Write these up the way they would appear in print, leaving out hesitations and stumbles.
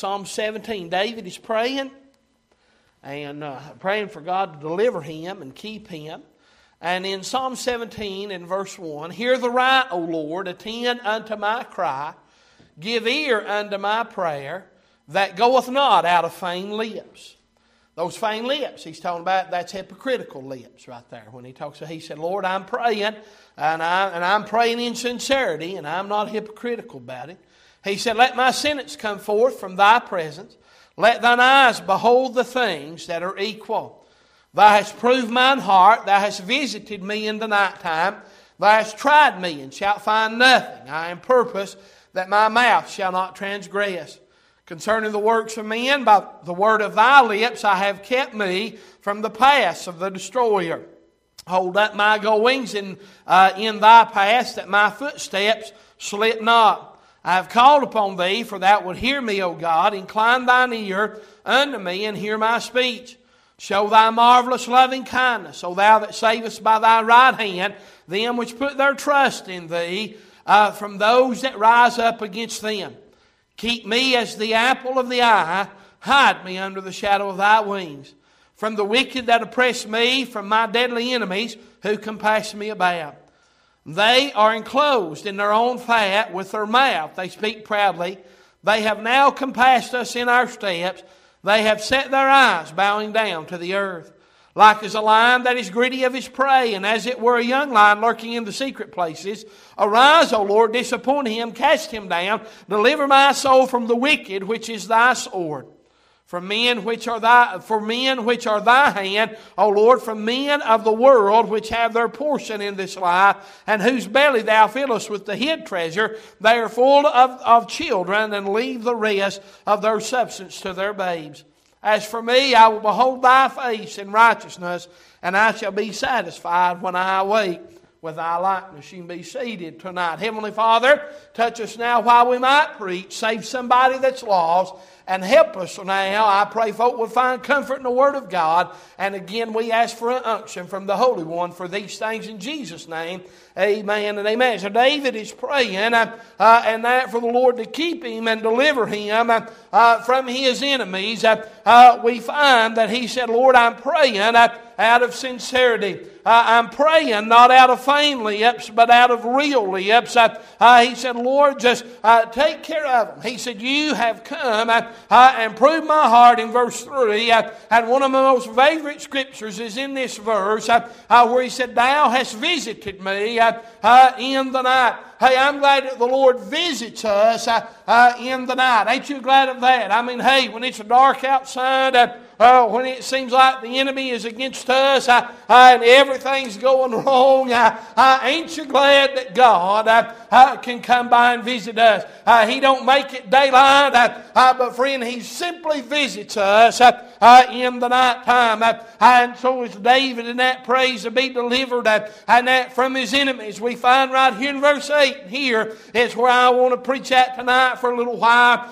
Psalm 17. David is praying and praying for God to deliver him and keep him. And in Psalm 17 in verse 1, hear the right, O Lord, attend unto my cry, give ear unto my prayer, that goeth not out of feigned lips. Those feigned lips, he's talking about, that's hypocritical lips right there. When he said, Lord, I'm praying, and I'm praying in sincerity, and I'm not hypocritical about it. He said, let my sentence come forth from thy presence. Let thine eyes behold the things that are equal. Thou hast proved mine heart. Thou hast visited me in the nighttime. Thou hast tried me, and shalt find nothing. I am purpose that my mouth shall not transgress. Concerning the works of men, by the word of thy lips I have kept me from the paths of the destroyer. Hold up my goings in thy paths, that my footsteps slip not. I have called upon thee, for thou wilt hear me, O God. Incline thine ear unto me, and hear my speech. Show thy marvelous loving kindness, O thou that savest by thy right hand them which put their trust in thee, from those that rise up against them. Keep me as the apple of the eye. Hide me under the shadow of thy wings. From the wicked that oppress me, from my deadly enemies who compass me about. They are enclosed in their own fat, with their mouth they speak proudly. They have now compassed us in our steps. They have set their eyes bowing down to the earth. Like as a lion that is greedy of his prey, and as it were a young lion lurking in the secret places. Arise, O Lord, disappoint him, cast him down. Deliver my soul from the wicked, which is thy sword. For men which are thy hand, O Lord, from men of the world which have their portion in this life, and whose belly thou fillest with the hid treasure. They are full of children, and leave the rest of their substance to their babes. As for me, I will behold thy face in righteousness, and I shall be satisfied when I awake with thy likeness. You can be seated tonight. Heavenly Father, touch us now while we might preach. Save somebody that's lost, and help us now. I pray folk will find comfort in the Word of God. And again, we ask for an unction from the Holy One for these things in Jesus' name. Amen and amen. So David is praying and that for the Lord to keep him and deliver him from his enemies. We find that he said, Lord, I'm praying out of sincerity. I'm praying not out of feigned lips, but out of real lips. He said, Lord, just take care of them. He said, you have come and proved my heart in verse 3. And one of my most favorite scriptures is in this verse where he said, thou hast visited me in the night. Hey, I'm glad that the Lord visits us in the night. Ain't you glad of that? I mean, hey, when it's dark outside, when it seems like the enemy is against us and everything's going wrong, ain't you glad that God can come by and visit us? He don't make it daylight, but friend, He simply visits us in the night time. And so is David in that prays to be delivered and that from his enemies. We find right here in verse 8, here is where I want to preach at tonight for a little while.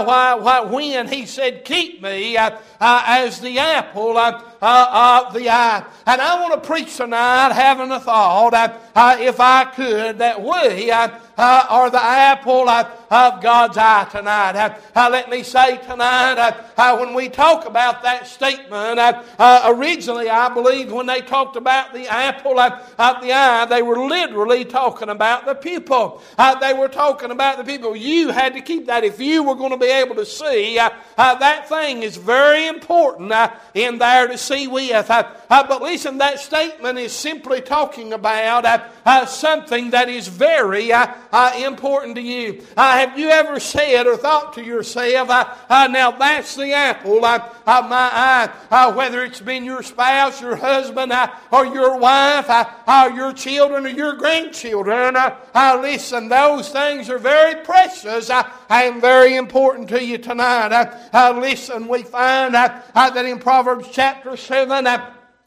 When he said, keep me as the apple of the eye. And I want to preach tonight having a thought, if I could, that we are the apple of God's eye tonight. Let me say tonight, when we talk about that statement, originally I believe when they talked about the apple of the eye, they were literally talking about the pupil. They were talking about the pupil. You had to keep that if you were going to be able to see. That thing is very important in there to see with. But listen, that statement is simply talking about something that is very important to you. Have you ever said or thought to yourself, now that's the apple of my eye? Whether it's been your spouse, your husband, or your wife, or your children, or your grandchildren. Listen, those things are very precious and very important to you tonight. Listen, we find that in Proverbs chapter 7,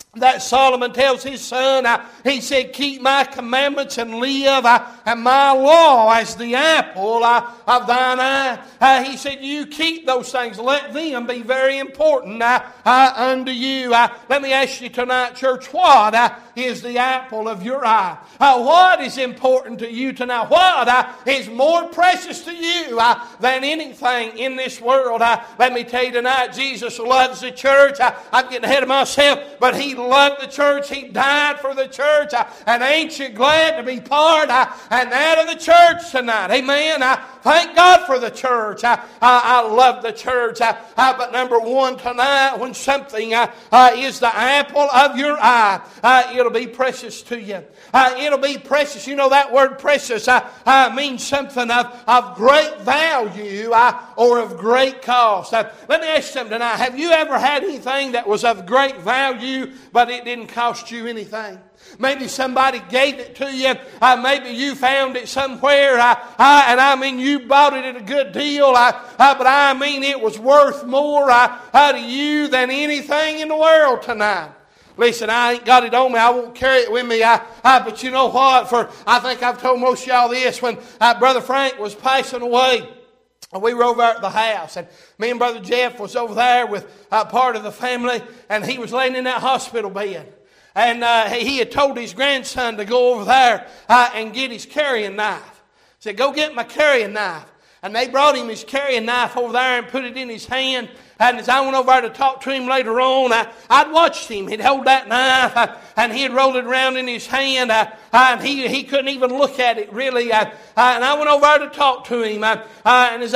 that Solomon tells his son, he said, keep my commandments and live, and my law as the apple of thine eye. He said, you keep those things. Let them be very important unto you. Let me ask you tonight, church, what is the apple of your eye? What is important to you tonight? What is more precious to you than anything in this world? Let me tell you tonight, Jesus loves the church. I'm getting ahead of myself, but He loved the church. He died for the church. And ain't you glad to be part and that of the church tonight? Amen. Thank God for the church. I love the church. But number one tonight, when something is the apple of your eye, it'll be precious to you. It'll be precious. You know that word precious means something of great value or of great cost. Let me ask you something tonight. Have you ever had anything that was of great value but it didn't cost you anything? Maybe somebody gave it to you. Maybe you found it somewhere. And I mean, you bought it at a good deal. But I mean, it was worth more to you than anything in the world tonight. Listen, I ain't got it on me. I won't carry it with me. But you know what? I think I've told most of y'all this. When Brother Frank was passing away, we were over at the house, and me and Brother Jeff was over there with part of the family, and he was laying in that hospital bed. And he had told his grandson to go over there and get his carrying knife. He said, go get my carrying knife. And they brought him his carrying knife over there and put it in his hand. And as I went over there to talk to him later on, I'd watched him. He'd hold that knife and he'd roll it around in his hand. And he couldn't even look at it really. And I went over there to talk to him. And as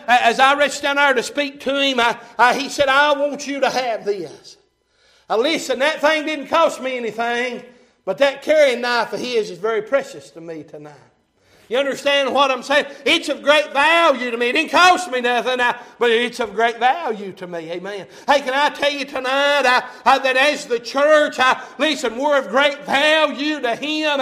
I reached down there to speak to him, he said, I want you to have this. Now listen, that thing didn't cost me anything, but that carrying knife of his is very precious to me tonight. You understand what I'm saying? It's of great value to me. It didn't cost me nothing, but it's of great value to me. Amen. Hey, can I tell you tonight that as the church, listen, we're of great value to Him,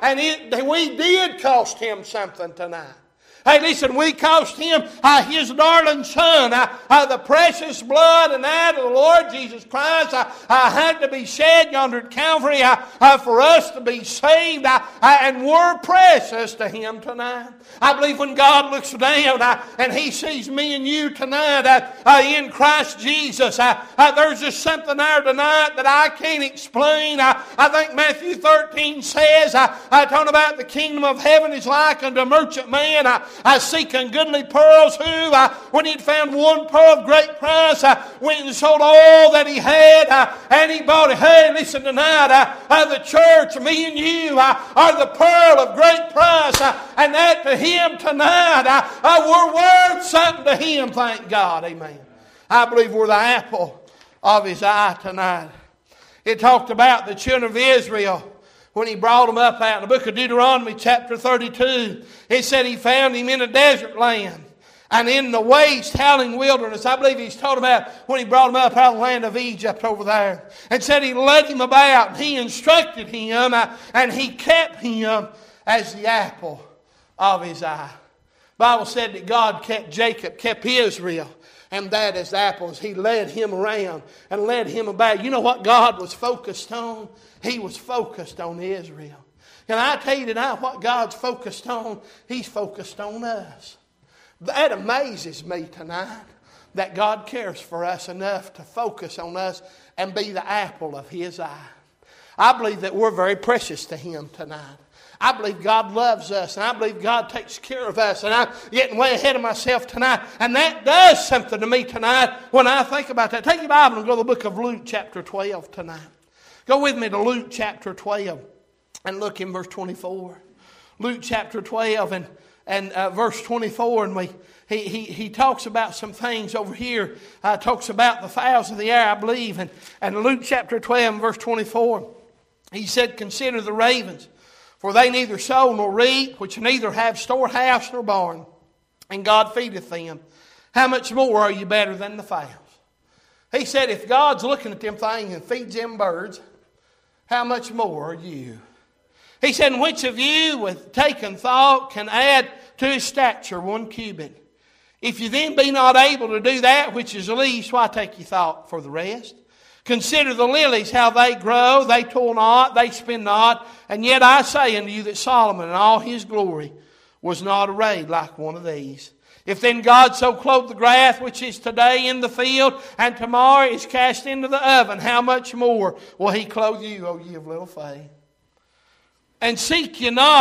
and we did cost Him something tonight. Hey, listen, we cost Him His darling Son. The precious blood and that of the Lord Jesus Christ had to be shed yonder at Calvary for us to be saved. And we're precious to Him tonight. I believe when God looks down and He sees me and you tonight in Christ Jesus, there's just something there tonight that I can't explain. I think Matthew 13 says, talking about the kingdom of heaven is like unto a merchant man seeking goodly pearls, who, when he'd found one pearl of great price, went and sold all that he had, and he bought it. Hey, listen tonight, the church, me and you, are the pearl of great price, and that to Him tonight, we're worth something to Him, thank God. Amen. I believe we're the apple of His eye tonight. It talked about the children of Israel when He brought them up out in the book of Deuteronomy chapter 32. It said He found him in a desert land and in the waste howling wilderness. I believe He's talking about when He brought him up out of the land of Egypt over there. And said He led him about and He instructed him and He kept him as the apple of His eye. The Bible said that God kept Jacob, kept Israel, and that as apples. He led him around and led him about. You know what God was focused on? He was focused on Israel. Can I tell you tonight what God's focused on? He's focused on us. That amazes me tonight, that God cares for us enough to focus on us and be the apple of His eye. I believe that we're very precious to Him tonight. I believe God loves us, and I believe God takes care of us, and I'm getting way ahead of myself tonight, and that does something to me tonight when I think about that. Take your Bible and go to the book of Luke chapter 12 tonight. Go with me to Luke chapter 12 and look in verse 24. Luke chapter 12 and verse 24, and he talks about some things over here. Talks about the fowls of the air, I believe, and Luke chapter 12 verse 24. He said, consider the ravens, for they neither sow nor reap, which neither have storehouse nor barn, and God feedeth them. How much more are you better than the fowls? He said, if God's looking at them things and feeds them birds, how much more are you? He said, which of you with taken thought can add to his stature 1 cubit? If you then be not able to do that which is least, why take ye thought for the rest? Consider the lilies, how they grow, they toil not, they spin not. And yet I say unto you that Solomon in all his glory was not arrayed like one of these. If then God so clothe the grass which is today in the field, and tomorrow is cast into the oven, how much more will He clothe you, O ye of little faith? And seek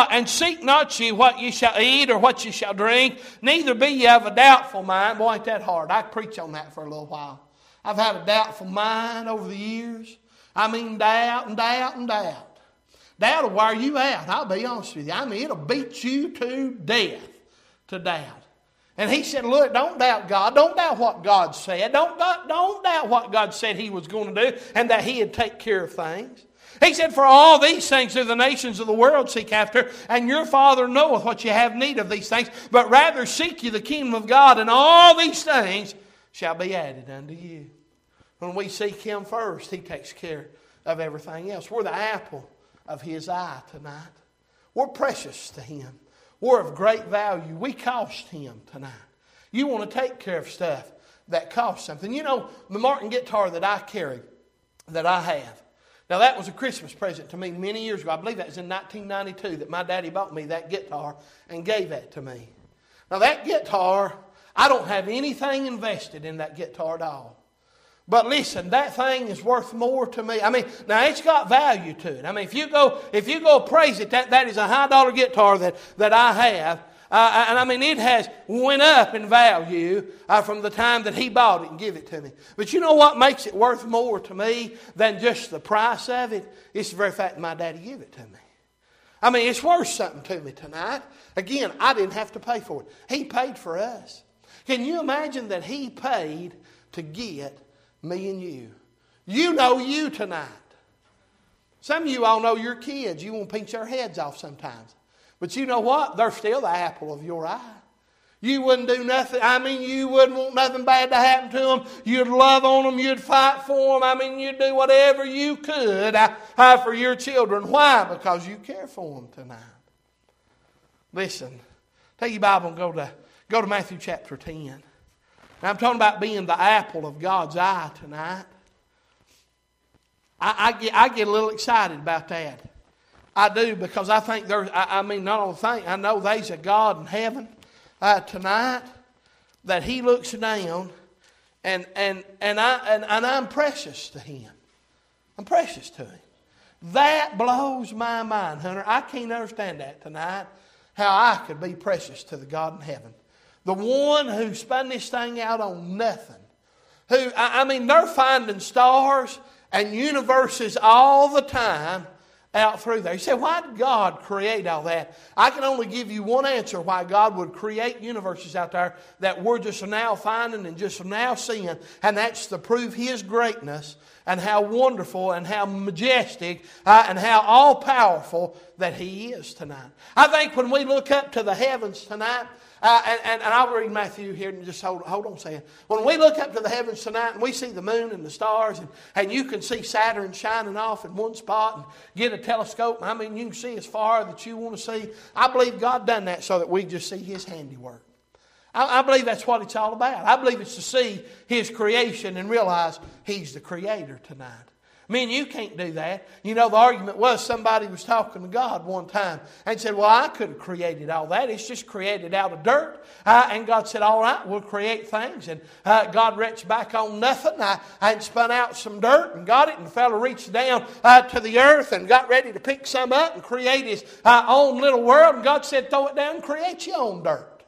not ye what ye shall eat or what ye shall drink, neither be ye of a doubtful mind. Boy, ain't that hard. I preach on that for a little while. I've had a doubtful mind over the years. I mean, doubt and doubt and doubt. Doubt will wear you out, I'll be honest with you. I mean, it'll beat you to death to doubt. And he said, look, don't doubt God. Don't doubt what God said. Don't doubt what God said He was going to do and that He would take care of things. He said, for all these things do the nations of the world seek after, and your Father knoweth what you have need of these things. But rather seek ye the kingdom of God, and all these things shall be added unto you. When we seek Him first, He takes care of everything else. We're the apple of His eye tonight. We're precious to Him. We're of great value. We cost Him tonight. You want to take care of stuff that costs something. You know, the Martin guitar that I carry, that I have. Now that was a Christmas present to me many years ago. I believe that was in 1992 that my daddy bought me that guitar and gave that to me. Now that guitar, I don't have anything invested in that guitar at all. But listen, that thing is worth more to me. I mean, now it's got value to it. I mean, if you go praise it, that is a high dollar guitar that I have. And I mean, it has went up in value from the time that he bought it and gave it to me. But you know what makes it worth more to me than just the price of it? It's the very fact that my daddy gave it to me. I mean, it's worth something to me tonight. Again, I didn't have to pay for it. He paid for us. Can you imagine that He paid to get me and you? You know you tonight. Some of you all know your kids. You want to pinch their heads off sometimes. But you know what? They're still the apple of your eye. You wouldn't do nothing. I mean, you wouldn't want nothing bad to happen to them. You'd love on them. You'd fight for them. I mean, you'd do whatever you could for your children. Why? Because you care for them tonight. Listen, take your Bible and go to Matthew chapter 10. Now, I'm talking about being the apple of God's eye tonight. I get a little excited about that. I do, because I think not only think, I know there's a God in heaven tonight that He looks down and I'm precious to Him. I'm precious to Him. That blows my mind, Hunter. I can't understand that tonight, how I could be precious to the God in heaven. The one who spun this thing out on nothing. They're finding stars and universes all the time out through there. You say, why did God create all that? I can only give you one answer why God would create universes out there that we're just now finding and just now seeing, and that's to prove His greatness and how wonderful and how majestic and how all-powerful that He is tonight. I think when we look up to the heavens tonight, and I'll read Matthew here and just hold on a second. When we look up to the heavens tonight and we see the moon and the stars, and you can see Saturn shining off in one spot and get a telescope, I mean, you can see as far that you want to see. I believe God done that so that we just see His handiwork. I believe that's what it's all about. I believe it's to see His creation and realize He's the Creator tonight. Me and you can't do that. You know, the argument was somebody was talking to God one time and said, well, I could have created all that. It's just created out of dirt. And God said, all right, we'll create things. And God reached back on nothing. And spun out some dirt and got it. And the fellow reached down to the earth and got ready to pick some up and create his own little world. And God said, throw it down and create your own dirt.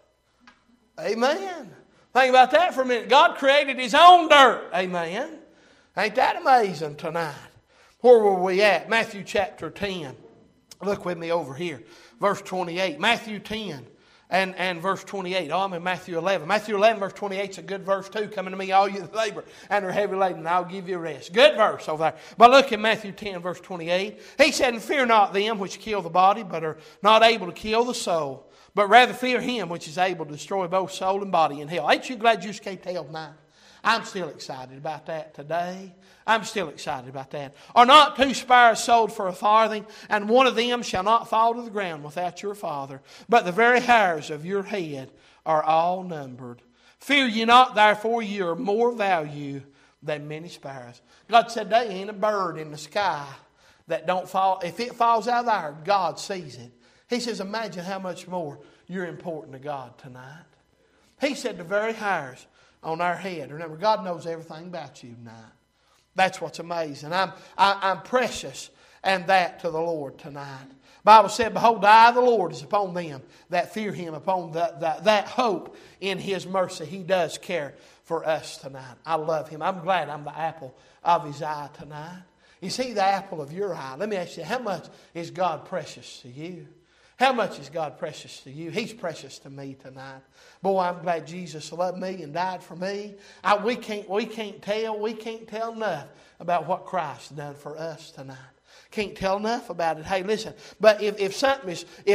Amen. Think about that for a minute. God created His own dirt. Amen. Ain't that amazing tonight? Where were we at? Matthew chapter 10. Look with me over here. Verse 28. Matthew 10 and verse 28. Oh, I'm in Matthew 11. Matthew 11 verse 28 is a good verse too. Coming to me, all you that labor and are heavy laden, and I'll give you rest. Good verse over there. But look in Matthew 10 verse 28. He said, and fear not them which kill the body, but are not able to kill the soul. But rather fear Him which is able to destroy both soul and body in hell. Ain't you glad you escaped hell tonight? I'm still excited about that today. I'm still excited about that. Are not 2 sparrows sold for a farthing, and one of them shall not fall to the ground without your Father? But the very hairs of your head are all numbered. Fear ye not, therefore, ye are more value than many sparrows. God said there ain't a bird in the sky that don't fall. If it falls out of there, God sees it. He says, imagine how much more you're important to God tonight. He said the very hairs on our head. Remember, God knows everything about you tonight. That's what's amazing. I'm precious and that to the Lord tonight. The Bible said, behold, the eye of the Lord is upon them that fear Him, upon that hope in His mercy. He does care for us tonight. I love Him. I'm glad I'm the apple of His eye tonight. Is He the apple of your eye? Let me ask you, how much is God precious to you? How much is God precious to you? He's precious to me tonight. Boy, I'm glad Jesus loved me and died for me. We can't tell enough about what Christ done for us tonight. Can't tell enough about it. Hey, listen. But if something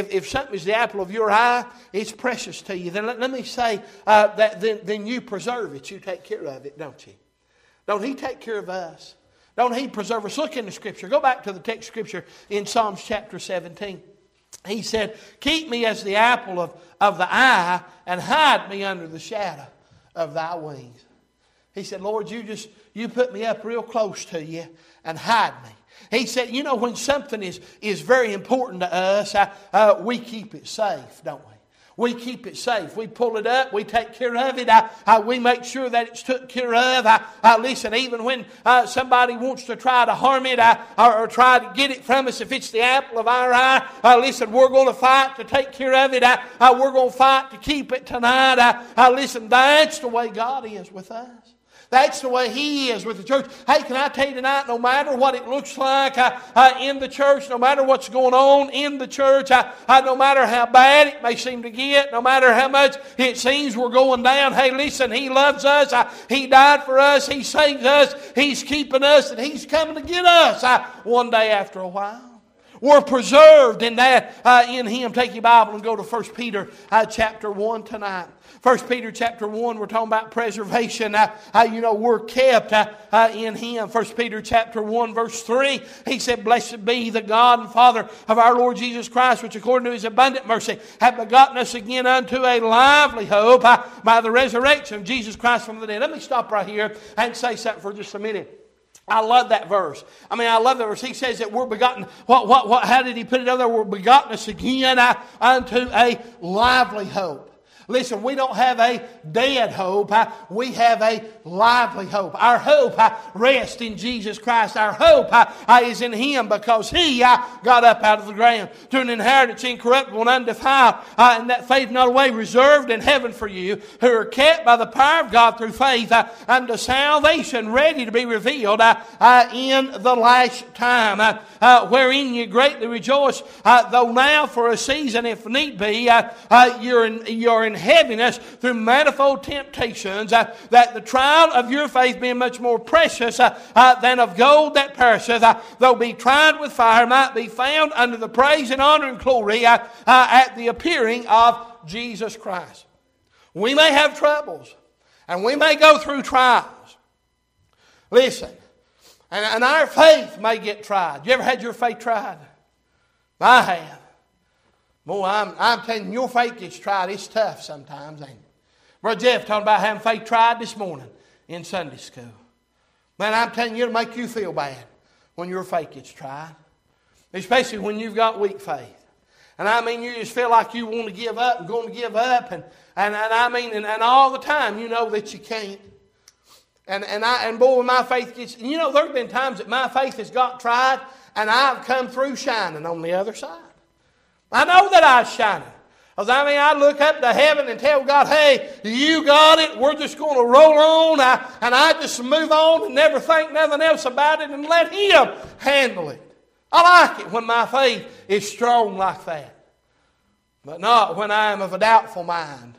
is the apple of your eye, it's precious to you. Then let me say that then you preserve it. You take care of it, don't you? Don't He take care of us? Don't He preserve us? Look in the Scripture. Go back to the text Scripture in Psalms chapter 17. He said, keep me as the apple of the eye and hide me under the shadow of thy wings. He said, Lord, you put me up real close to you and hide me. He said, you know, when something is very important to us, we keep it safe, don't we? We keep it safe. We pull it up. We take care of it. We make sure that it's took care of. Listen, even when somebody wants to try to harm it or try to get it from us, if it's the apple of our eye, listen, we're going to fight to take care of it. We're going to fight to keep it tonight. Listen, that's the way God is with us. That's the way He is with the church. Hey, can I tell you tonight, no matter what it looks like in the church, no matter what's going on in the church, no matter how bad it may seem to get, no matter how much it seems we're going down, hey, listen, He loves us. He died for us. He saves us. He's keeping us, and He's coming to get us one day after a while. We're preserved in that in Him. Take your Bible and go to 1 Peter chapter 1 tonight. 1 Peter chapter 1, we're talking about preservation. We're kept in Him. 1 Peter chapter 1, verse 3, he said, blessed be the God and Father of our Lord Jesus Christ, which according to His abundant mercy hath begotten us again unto a lively hope by the resurrection of Jesus Christ from the dead. Let me stop right here and say something for just a minute. I love that verse. I love that verse. He says that we're begotten. How did he put it over there? We're begotten us again unto a lively hope. Listen, we don't have a dead hope. We have a lively hope. Our hope rests in Jesus Christ. Our hope is in Him because He got up out of the ground to an inheritance incorruptible and undefiled, and that faith not away reserved in heaven for you, who are kept by the power of God through faith unto salvation, ready to be revealed in the last time, wherein you greatly rejoice, though now for a season, if need be, you're in heaviness through manifold temptations, that the trial of your faith being much more precious than of gold that perisheth, though be tried with fire, might be found unto the praise and honor and glory at the appearing of Jesus Christ. We may have troubles, and we may go through trials. Listen, and our faith may get tried. You ever had your faith tried? I have. Boy, I'm telling you, your faith gets tried. It's tough sometimes, ain't it? Brother Jeff talking about having faith tried this morning in Sunday school. Man, I'm telling you, it'll make you feel bad when your faith gets tried. Especially when you've got weak faith. And you just feel like you want to give up and going to give up. And all the time you know that you can't. And boy, when my faith gets... there have been times that my faith has got tried and I've come through shining on the other side. I know that I was shining. Because I look up to heaven and tell God, hey, you got it. We're just going to roll on. And I just move on and never think nothing else about it and let Him handle it. I like it when my faith is strong like that. But not when I am of a doubtful mind.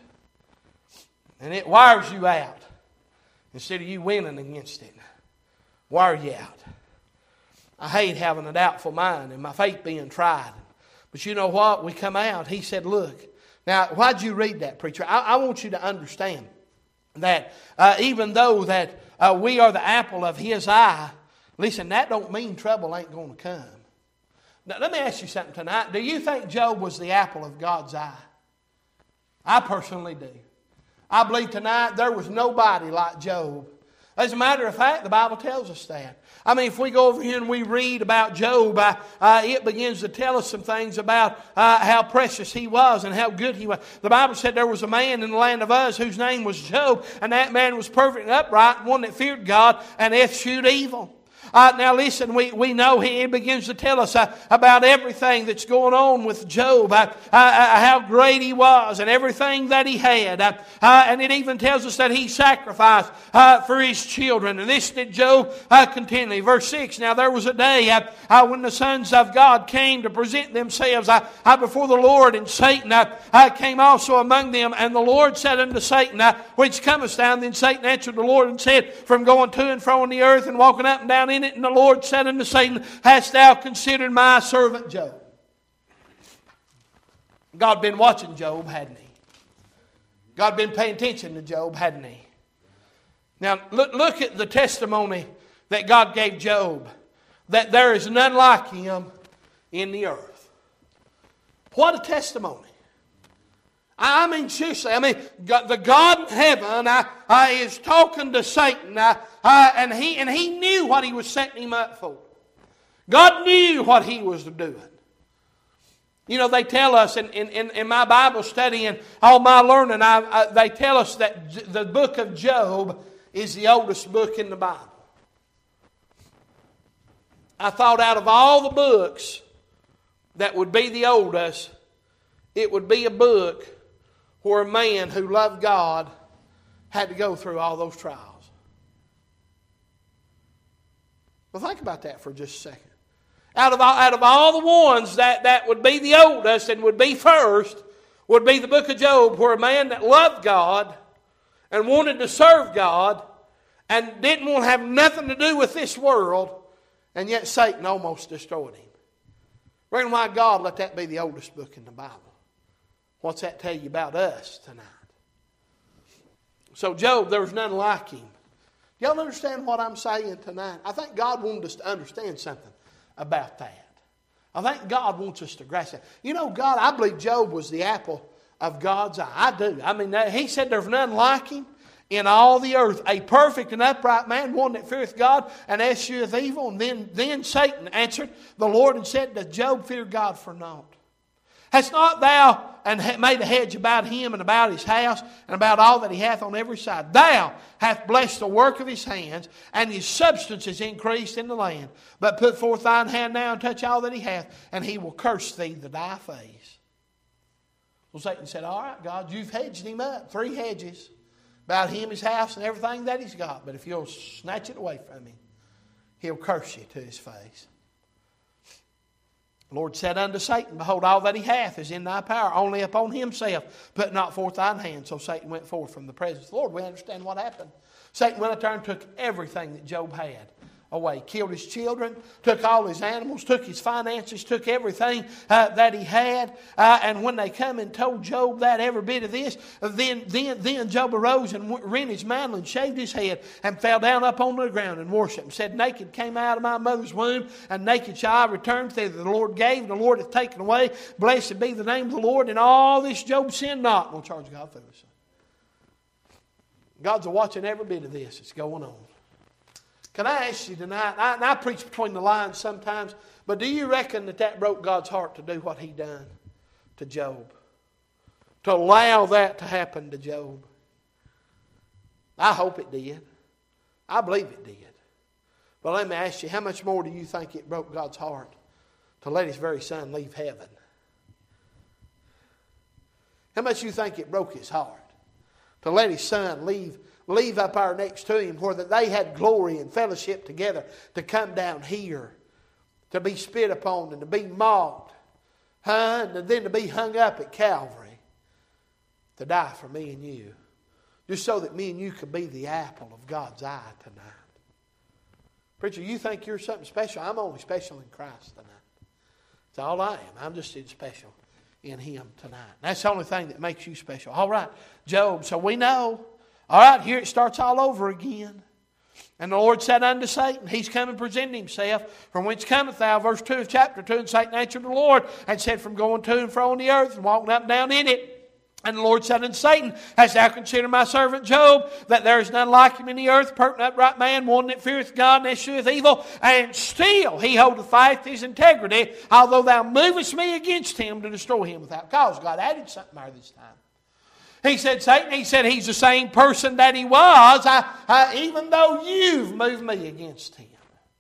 And it wires you out. Instead of you winning against it. Wire you out. I hate having a doubtful mind and my faith being tried. But you know what? We come out. He said, look. Now, why'd you read that, preacher? I want you to understand that even though that we are the apple of His eye, listen, that don't mean trouble ain't going to come. Now, let me ask you something tonight. Do you think Job was the apple of God's eye? I personally do. I believe tonight there was nobody like Job As a matter of fact, the Bible tells us that. I mean, if we go over here and we read about Job, it begins to tell us some things about how precious he was and how good he was. The Bible said there was a man in the land of Uz whose name was Job, and that man was perfect and upright, and one that feared God and eschewed evil. Now listen, we know he begins to tell us about everything that's going on with Job, how great he was and everything that he had. And it even tells us that he sacrificed for his children. And this did Job continually. Verse 6, now there was a day when the sons of God came to present themselves before the Lord, and Satan came also among them. And the Lord said unto Satan, whence comest thou? And then Satan answered the Lord and said, from going to and fro on the earth and walking up and down in it. And the Lord said unto Satan, hast thou considered my servant Job? God had been watching Job, hadn't he? God had been paying attention to Job, hadn't he? Now look at the testimony that God gave Job, that there is none like him in the earth. What a testimony. I mean, seriously, the God in heaven is talking to Satan, and he knew what he was setting him up for. God knew what he was doing. You know, they tell us in my Bible study and all my learning, they tell us that the book of Job is the oldest book in the Bible. I thought out of all the books that would be the oldest, it would be a book where a man who loved God had to go through all those trials. Well, think about that for just a second. Out of all the ones that would be the oldest and would be first, would be the book of Job, where a man that loved God and wanted to serve God and didn't want to have nothing to do with this world, and yet Satan almost destroyed him. Reason why God let that be the oldest book in the Bible. What's that tell you about us tonight? So Job, there was none like him. Y'all understand what I'm saying tonight? I think God wanted us to understand something about that. I think God wants us to grasp that. You know, God, I believe Job was the apple of God's eye. I do. I mean, he said there's none like him in all the earth. A perfect and upright man, one that feareth God and escheweth evil. And then Satan answered the Lord and said, does Job fear God for naught? Hast not thou and made a hedge about him and about his house and about all that he hath on every side? Thou hast blessed the work of his hands, and his substance is increased in the land. But put forth thine hand now and touch all that he hath, and he will curse thee to thy face. Well, Satan said, all right, God, you've hedged him up. 3 hedges about him, his house, and everything that he's got. But if you'll snatch it away from him, he'll curse you to his face. The Lord said unto Satan, behold, all that he hath is in thy power, only upon himself put not forth thine hand. So Satan went forth from the presence of the Lord. We understand what happened. Satan went out there and took everything that Job had away. Killed his children, took all his animals, took his finances, took everything that he had. And when they come and told Job that, every bit of this, then Job arose and rent his mantle and shaved his head and fell down up on the ground and worshipped and said, naked came I out of my mother's womb, and naked shall I return thither. The Lord gave, and the Lord hath taken away. Blessed be the name of the Lord. And all this Job sinned not. No charge God for this. God's watching every bit of this that's going on. Can I ask you tonight, I preach between the lines sometimes, but do you reckon that broke God's heart to do what he done to Job? To allow that to happen to Job? I hope it did. I believe it did. But let me ask you, how much more do you think it broke God's heart to let his very son leave heaven? How much do you think it broke his heart to let his son leave up there next to him, where that they had glory and fellowship together, to come down here to be spit upon and to be mocked, and then to be hung up at Calvary to die for me and you, just so that me and you could be the apple of God's eye tonight. Preacher, you think you're something special? I'm only special in Christ tonight. That's all I am. I'm just special in him tonight. That's the only thing that makes you special. All right, Job. So we know. All right, here it starts all over again. And the Lord said unto Satan, he's come and presented himself. From whence cometh thou? Verse 2 of chapter 2. And Satan answered the Lord and said, from going to and fro on the earth and walking up and down in it. And the Lord said unto Satan, Hast thou considered my servant Job, that there is none like him in the earth, a perfect upright man, one that feareth God and escheweth evil, and still he holdeth fast his integrity, although thou movest me against him to destroy him without cause. God added something there this time. He said, Satan, he said, he's the same person that he was, even though you've moved me against him.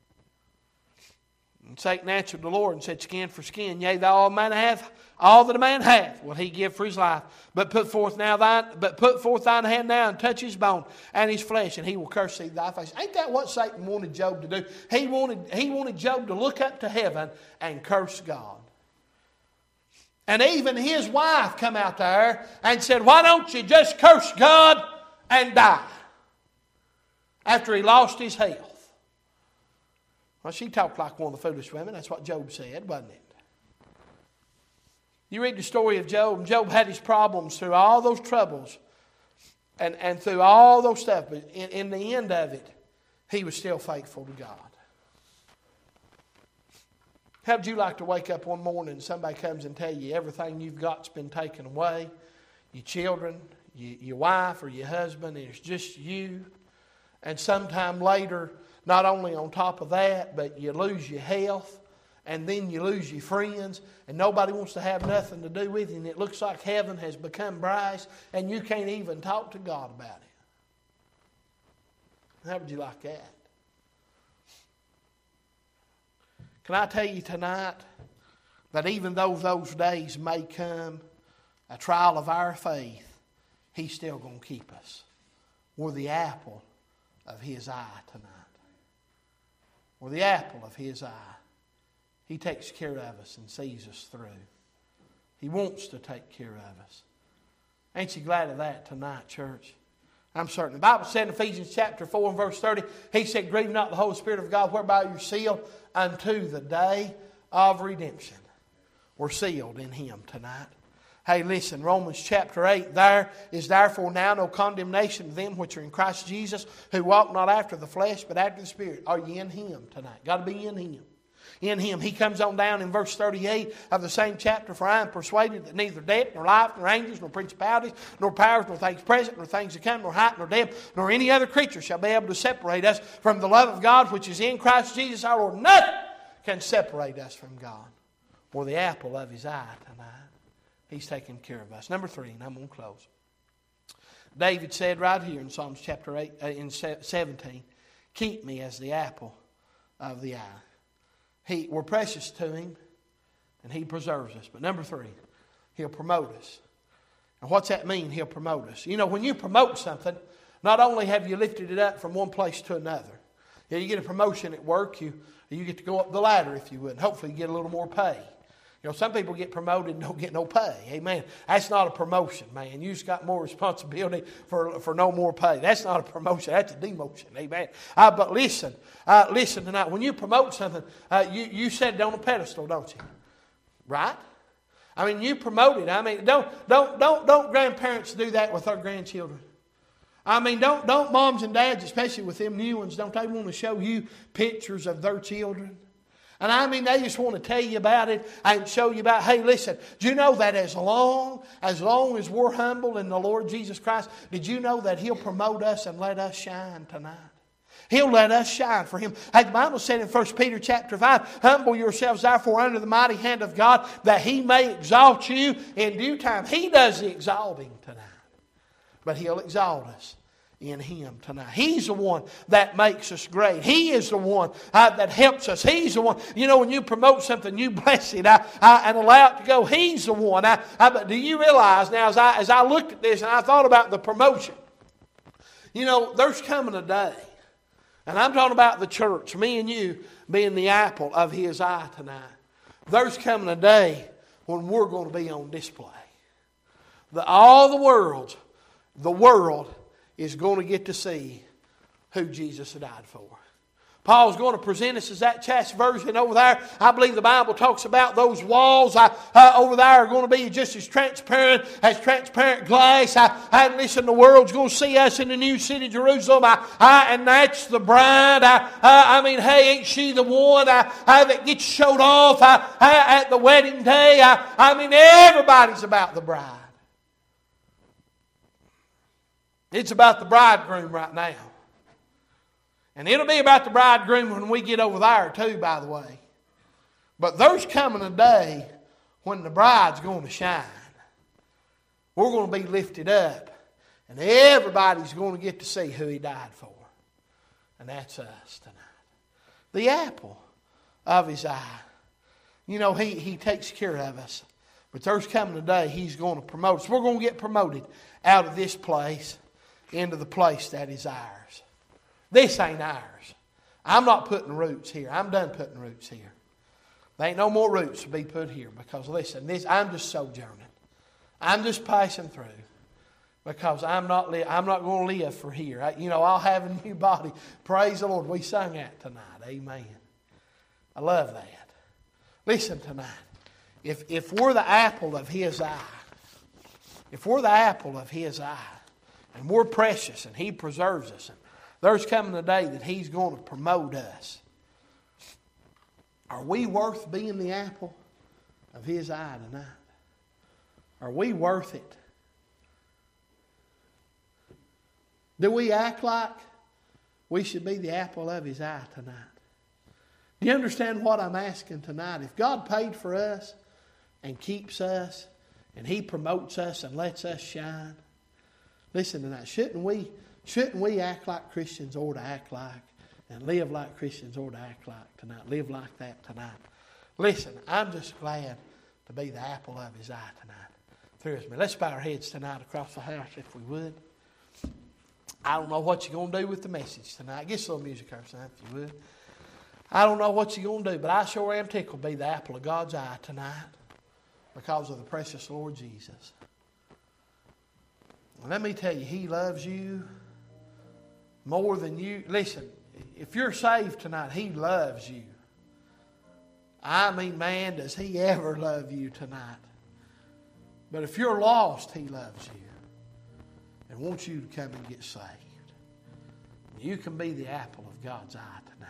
And Satan answered the Lord and said, Skin for skin, yea, thou all that a man hath will he give for his life. But put forth thine hand now and touch his bone and his flesh, and he will curse thee thy face. Ain't that what Satan wanted Job to do? He wanted Job to look up to heaven and curse God. And even his wife come out there and said, Why don't you just curse God and die? After he lost his health. Well, she talked like one of the foolish women. That's what Job said, wasn't it? You read the story of Job, and Job had his problems through all those troubles and through all those stuff. But in the end of it, he was still faithful to God. How would you like to wake up one morning and somebody comes and tell you everything you've got's been taken away? Your children, your wife or your husband, and it's just you. And sometime later, not only on top of that, but you lose your health, and then you lose your friends, and nobody wants to have nothing to do with you, and it looks like heaven has become brass, and you can't even talk to God about it. How would you like that? Can I tell you tonight that even though those days may come, a trial of our faith, He's still going to keep us. We're the apple of His eye tonight. We're the apple of His eye. He takes care of us and sees us through. He wants to take care of us. Ain't you glad of that tonight, church? I'm certain. The Bible said in Ephesians chapter 4 and verse 30, He said, Grieve not the Holy Spirit of God, whereby you're sealed unto the day of redemption. We're sealed in Him tonight. Hey, listen, Romans chapter 8, there is therefore now no condemnation to them which are in Christ Jesus, who walk not after the flesh, but after the Spirit. Are you in Him tonight? Got to be in Him. In Him. He comes on down in verse 38 of the same chapter, For I am persuaded that neither death, nor life, nor angels, nor principalities, nor powers, nor things present, nor things to come, nor height, nor depth, nor any other creature shall be able to separate us from the love of God which is in Christ Jesus our Lord. Nothing can separate us from God. We're the apple of His eye tonight. He's taking care of us. Number 3, and I'm going to close. David said right here in Psalms chapter 8, in 17, Keep me as the apple of the eye. We're precious to Him, and He preserves us. But number 3, He'll promote us. And what's that mean, He'll promote us? You know, when you promote something, not only have you lifted it up from one place to another. You get a promotion at work, you get to go up the ladder, if you would. And hopefully you get a little more pay. You know, some people get promoted and don't get no pay. Amen. That's not a promotion, man. You just got more responsibility for no more pay. That's not a promotion. That's a demotion. Amen. But listen tonight. When you promote something, you set it on a pedestal, don't you? Right? I mean, you promote it. I mean, don't grandparents do that with their grandchildren? I mean, don't moms and dads, especially with them new ones, don't they want to show you pictures of their children? And I mean, they just want to tell you about it and show you about, hey, listen, do you know that as long as we're humble in the Lord Jesus Christ, did you know that He'll promote us and let us shine tonight? He'll let us shine for Him. Hey, the Bible said in 1 Peter chapter 5, Humble yourselves therefore under the mighty hand of God, that He may exalt you in due time. He does the exalting tonight. But He'll exalt us in Him tonight. He's the one that makes us great. He is the one that helps us. He's the one. You know, when you promote something, you bless it and allow it to go. He's the one. But do you realize now, as I looked at this and I thought about the promotion, you know, there's coming a day, and I'm talking about the church, me and you being the apple of His eye tonight. There's coming a day when we're going to be on display. All the world is going to get to see who Jesus died for. Paul's going to present us as that chast version over there. I believe the Bible talks about those walls over there are going to be just as transparent glass. And listen, the world's going to see us in the new city, Jerusalem. And that's the bride. I mean, hey, ain't she the one that gets showed off at the wedding day? I mean, everybody's about the bride. It's about the bridegroom right now. And it'll be about the bridegroom when we get over there too, by the way. But there's coming a day when the bride's going to shine. We're going to be lifted up. And everybody's going to get to see who He died for. And that's us tonight. The apple of His eye. You know, He takes care of us. But there's coming a day He's going to promote us. We're going to get promoted out of this place into the place that is ours. This ain't ours. I'm not putting roots here. I'm done putting roots here. There ain't no more roots to be put here. Because listen, I'm just sojourning. I'm just passing through. Because I'm not going to live for here. I'll have a new body. Praise the Lord. We sung that tonight. Amen. I love that. Listen tonight. If we're the apple of His eye, if we're the apple of His eye, and we're precious and He preserves us, and there's coming a day that He's going to promote us, are we worth being the apple of His eye tonight? Are we worth it? Do we act like we should be the apple of His eye tonight? Do you understand what I'm asking tonight? If God paid for us and keeps us and He promotes us and lets us shine, listen tonight, shouldn't we act like Christians ought to act like and live like Christians ought to act like tonight? Live like that tonight. Listen, I'm just glad to be the apple of His eye tonight. Through me. Let's bow our heads tonight across the house if we would. I don't know what you're going to do with the message tonight. Get some music there, son, if you would. I don't know what you're going to do, but I sure am tickled to be the apple of God's eye tonight because of the precious Lord Jesus. And let me tell you, He loves you more than you. Listen, if you're saved tonight, He loves you. I mean, man, does He ever love you tonight. But if you're lost, He loves you and wants you to come and get saved. You can be the apple of God's eye tonight.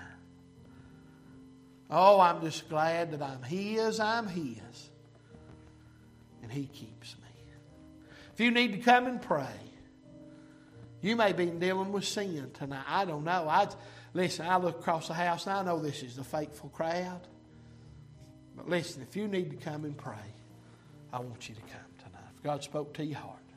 Oh, I'm just glad that I'm His, and He keeps me. If you need to come and pray, you may be dealing with sin tonight. I don't know. Listen, I look across the house and I know this is the faithful crowd. But listen, if you need to come and pray, I want you to come tonight. If God spoke to your heart,